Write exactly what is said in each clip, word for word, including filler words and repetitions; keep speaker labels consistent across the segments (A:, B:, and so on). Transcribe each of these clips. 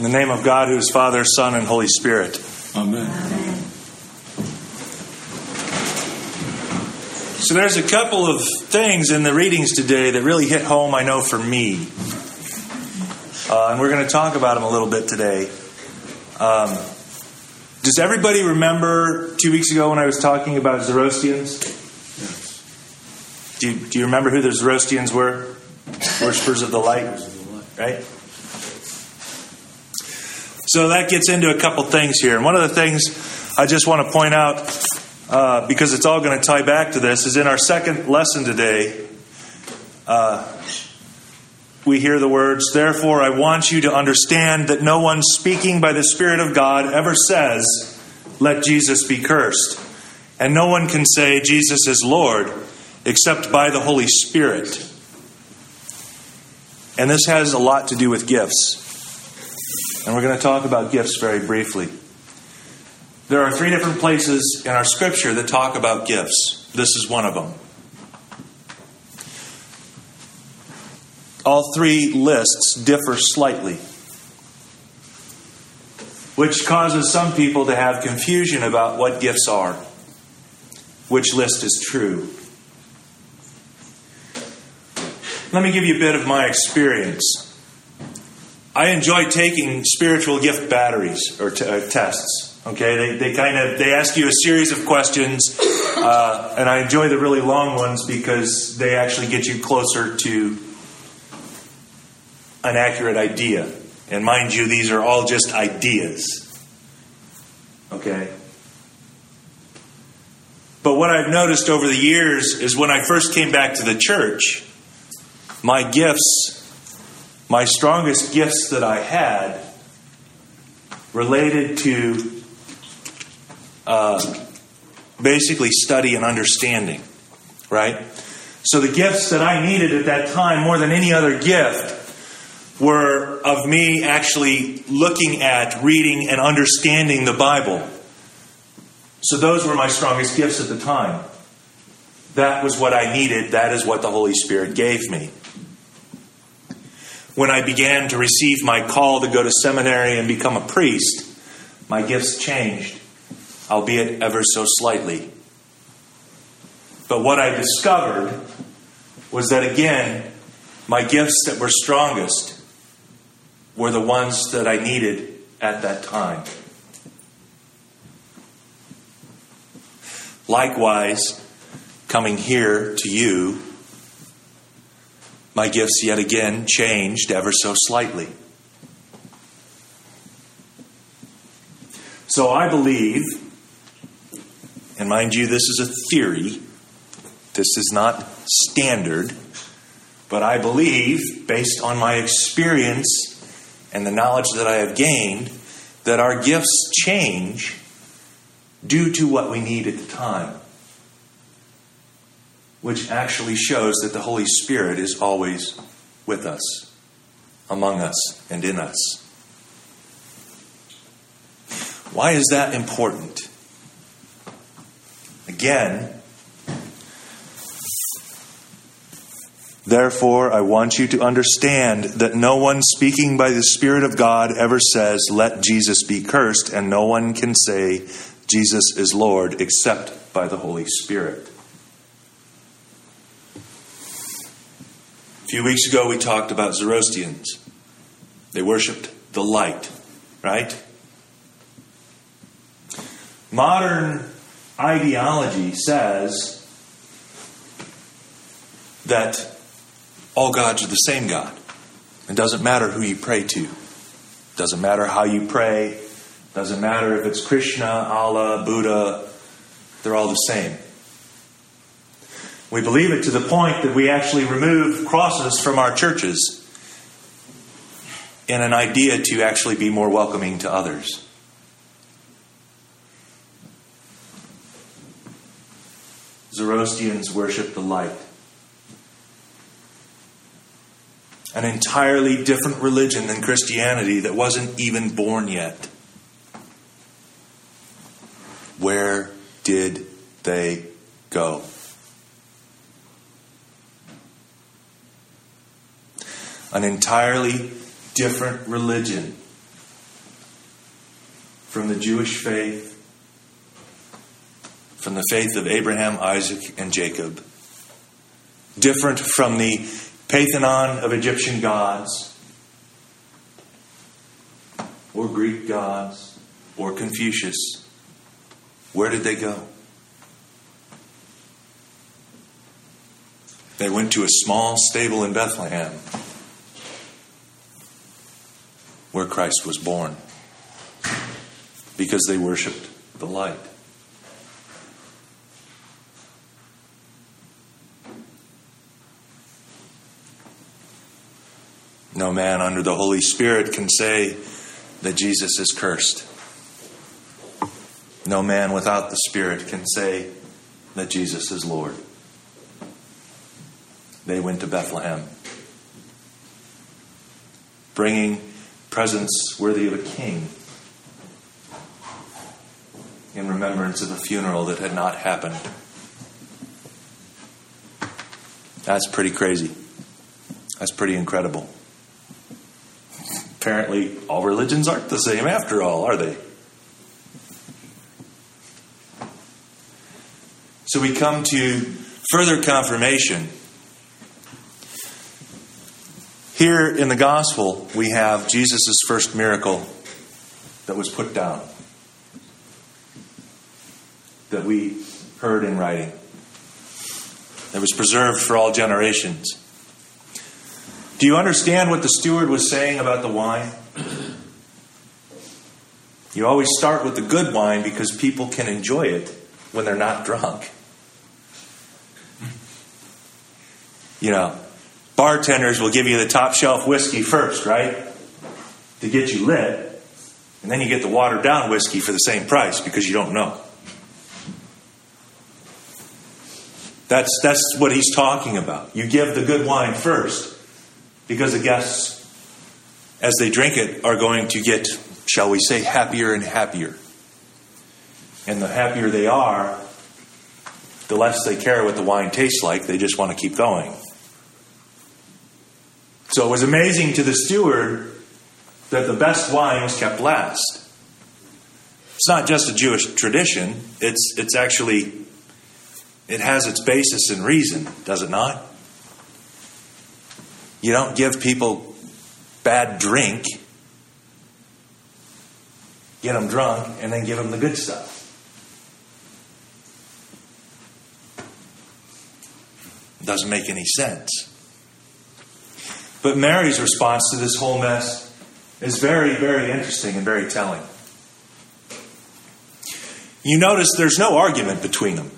A: In the name of God, who is Father, Son, and Holy Spirit.
B: Amen.
C: Amen.
A: So there's a couple of things in the readings today that really hit home, I know, for me. Uh, and we're going to talk about them a little bit today. Um, does everybody remember two weeks ago when I was talking about Zoroastrians?
B: Yes.
A: Do you, do you remember who the Zoroastrians were? Worshippers of the light, right? So that gets into a couple things here. And one of the things I just want to point out, uh, because it's all going to tie back to this, is in our second lesson today, uh, we hear the words, "Therefore I want you to understand that no one speaking by the Spirit of God ever says, 'Let Jesus be cursed.' And no one can say, 'Jesus is Lord,' except by the Holy Spirit." And this has a lot to do with gifts. And we're going to talk about gifts very briefly. There are three different places in our Scripture that talk about gifts. This is one of them. All three lists differ slightly, which causes some people to have confusion about what gifts are, which list is true. Let me give you a bit of my experience. I enjoy taking spiritual gift batteries or t- uh, tests. Okay, they they kind of they ask you a series of questions, uh, and I enjoy the really long ones because they actually get you closer to an accurate idea. And mind you, these are all just ideas. Okay. But what I've noticed over the years is when I first came back to the church, my gifts. My strongest gifts that I had related to uh, basically study and understanding, right? So the gifts that I needed at that time more than any other gift were of me actually looking at, reading, and understanding the Bible. So those were my strongest gifts at the time. That was what I needed. That is what the Holy Spirit gave me. When I began to receive my call to go to seminary and become a priest, my gifts changed, albeit ever so slightly. But what I discovered was that, again, my gifts that were strongest were the ones that I needed at that time. Likewise, coming here to you, my gifts yet again changed ever so slightly. So I believe, and mind you, this is a theory, this is not standard, but I believe, based on my experience and the knowledge that I have gained, that our gifts change due to what we need at the time. Which actually shows that the Holy Spirit is always with us, among us, and in us. Why is that important? Again, therefore, I want you to understand that no one speaking by the Spirit of God ever says, "Let Jesus be cursed," and no one can say, "Jesus is Lord," except by the Holy Spirit. A few weeks ago, we talked about Zoroastrians. They worshipped the light, right? Modern ideology says that all gods are the same God. It doesn't matter who you pray to. It doesn't matter how you pray. It doesn't matter if it's Krishna, Allah, Buddha. They're all the same. We believe it to the point that we actually remove crosses from our churches in an idea to actually be more welcoming to others. Zoroastrians worship the light. An entirely different religion than Christianity that wasn't even born yet. Where did they go? An entirely different religion from the Jewish faith, from the faith of Abraham, Isaac, and Jacob. Different from the pantheon of Egyptian gods, or Greek gods, or Confucius. Where did they go? They went to a small stable in Bethlehem, where Christ was born, because they worshipped the light. No man under the Holy Spirit can say that Jesus is cursed. No man without the Spirit can say that Jesus is Lord. They went to Bethlehem, bringing presents worthy of a king, in remembrance of a funeral that had not happened. That's pretty crazy. That's pretty incredible. Apparently, all religions aren't the same after all, are they? So we come to further confirmation. Here in the gospel, we have Jesus' first miracle that was put down, that we heard in writing, that was preserved for all generations. Do you understand what the steward was saying about the wine? You always start with the good wine because people can enjoy it when they're not drunk. You know, bartenders will give you the top shelf whiskey first, right? To get you lit. And then you get the watered down whiskey for the same price because you don't know. That's, that's what he's talking about. You give the good wine first because the guests, as they drink it, are going to get, shall we say, happier and happier. And the happier they are, the less they care what the wine tastes like. They just want to keep going. So it was amazing to the steward that the best wine was kept last. It's not just a Jewish tradition. It's it's actually, it has its basis in reason, does it not? You don't give people bad drink, get them drunk, and then give them the good stuff. It doesn't make any sense. But Mary's response to this whole mess is very, very interesting and very telling. You notice there's no argument between them.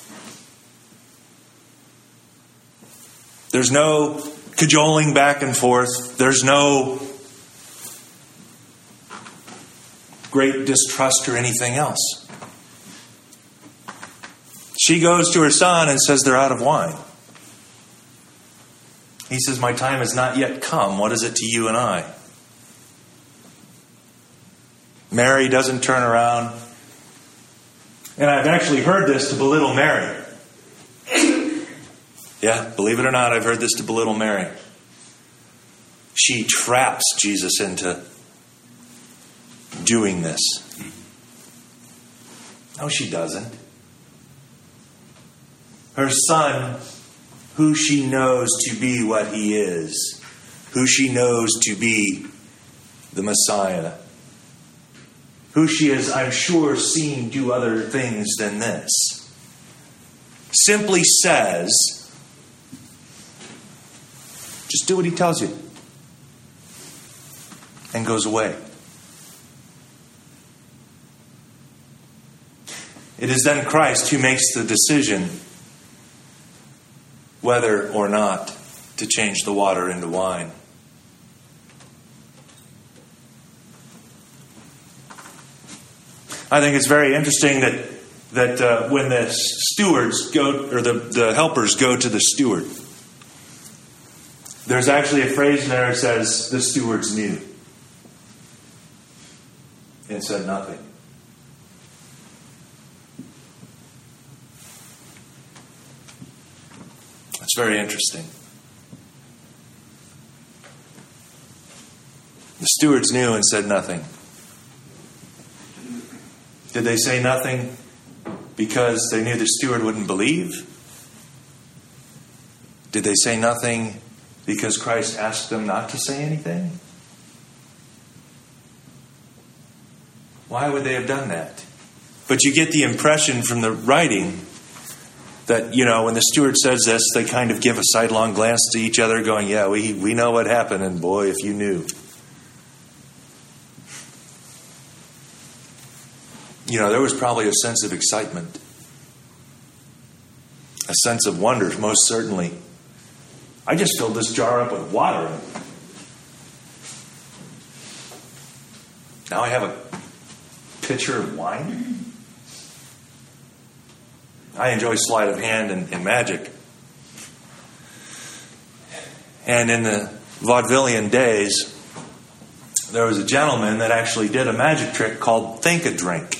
A: There's no cajoling back and forth. There's no great distrust or anything else. She goes to her son and says they're out of wine. He says, my time has not yet come. What is it to you and I? Mary doesn't turn around. And I've actually heard this to belittle Mary. Yeah, believe it or not, I've heard this to belittle Mary. She traps Jesus into doing this. No, she doesn't. Her son, who she knows to be what he is, who she knows to be the Messiah, who she has, I'm sure, seen do other things than this, simply says, just do what he tells you, and goes away. It is then Christ who makes the decision whether or not to change the water into wine. I think it's very interesting that that uh, when the stewards go, or the, the helpers go to the steward, there's actually a phrase in there that says, the stewards knew. And said nothing. It's very interesting. The stewards knew and said nothing. Did they say nothing because they knew the steward wouldn't believe? Did they say nothing because Christ asked them not to say anything? Why would they have done that? But you get the impression from the writing that, you know, when the steward says this, they kind of give a sidelong glance to each other going, yeah, we, we know what happened, and boy, if you knew. You know, there was probably a sense of excitement. A sense of wonder, most certainly. I just filled this jar up with water. Now I have a pitcher of wine? I enjoy sleight of hand and, and magic. And in the vaudevillian days, there was a gentleman that actually did a magic trick called Think a Drink.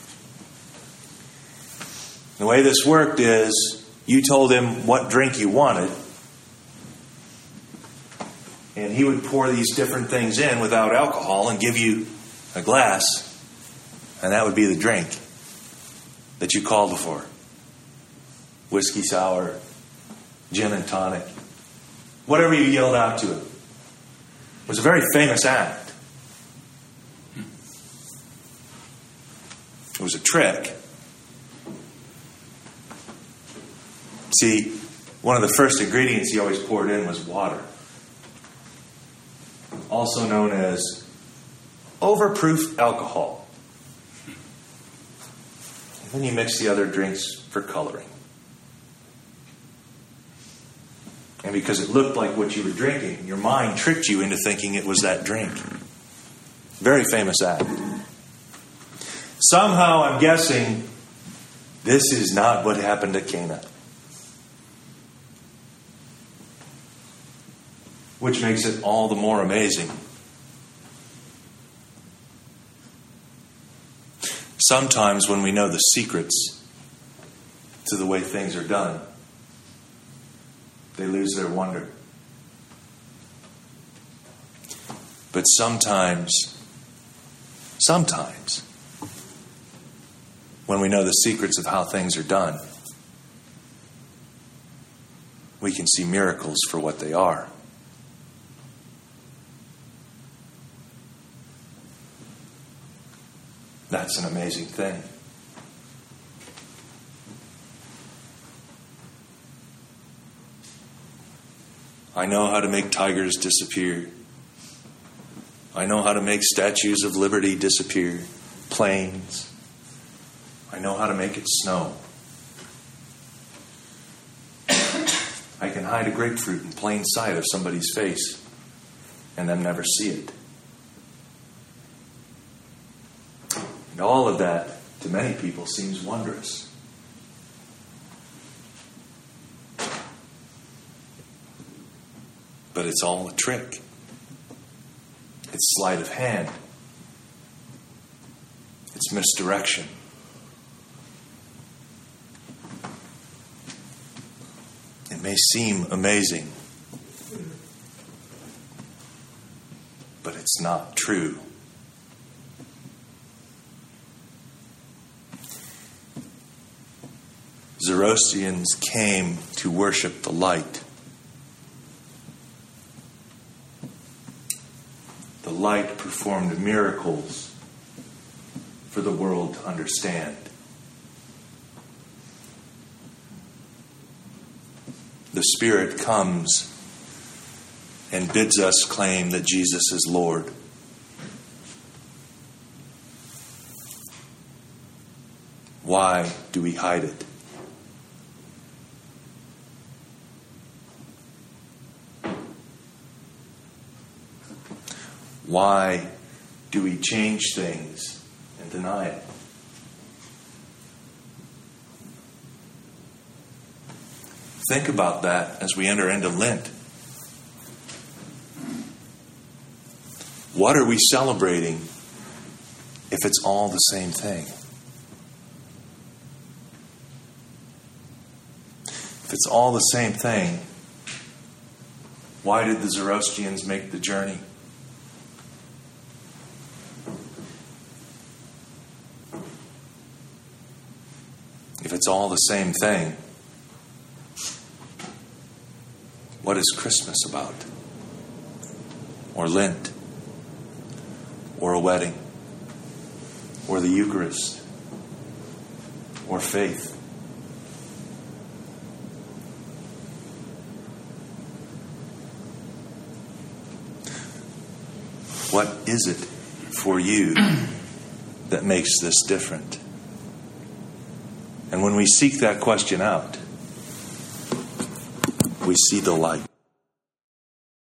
A: The way this worked is you told him what drink you wanted, and he would pour these different things in without alcohol and give you a glass, and that would be the drink that you called for. Whiskey sour, gin and tonic, whatever you yelled out to him. It was a very famous act. It was a trick. See, one of the first ingredients he always poured in was water, also known as overproof alcohol. And then you mix the other drinks for coloring. And because it looked like what you were drinking, your mind tricked you into thinking it was that drink. Very famous act. Somehow, I'm guessing, this is not what happened at Cana. Which makes it all the more amazing. Sometimes when we know the secrets to the way things are done, they lose their wonder. But sometimes, sometimes, when we know the secrets of how things are done, we can see miracles for what they are. That's an amazing thing. I know how to make tigers disappear. I know how to make statues of liberty disappear. Planes. I know how to make it snow. I can hide a grapefruit in plain sight of somebody's face and them never see it. And all of that, to many people, seems wondrous. But it's all a trick. It's sleight of hand. It's misdirection. It may seem amazing, but it's not true. Zoroastrians came to worship the light. The light performed miracles for the world to understand. The Spirit comes and bids us claim that Jesus is Lord. Why do we hide it? Why do we change things and deny it? Think about that as we enter into Lent. What are we celebrating if it's all the same thing? If it's all the same thing, why did the Zoroastrians make the journey? it's all the same thing, what is Christmas about? Or Lent? Or a wedding? Or the Eucharist? Or faith? What is it for you that makes this different? And when we seek that question out, we see the light.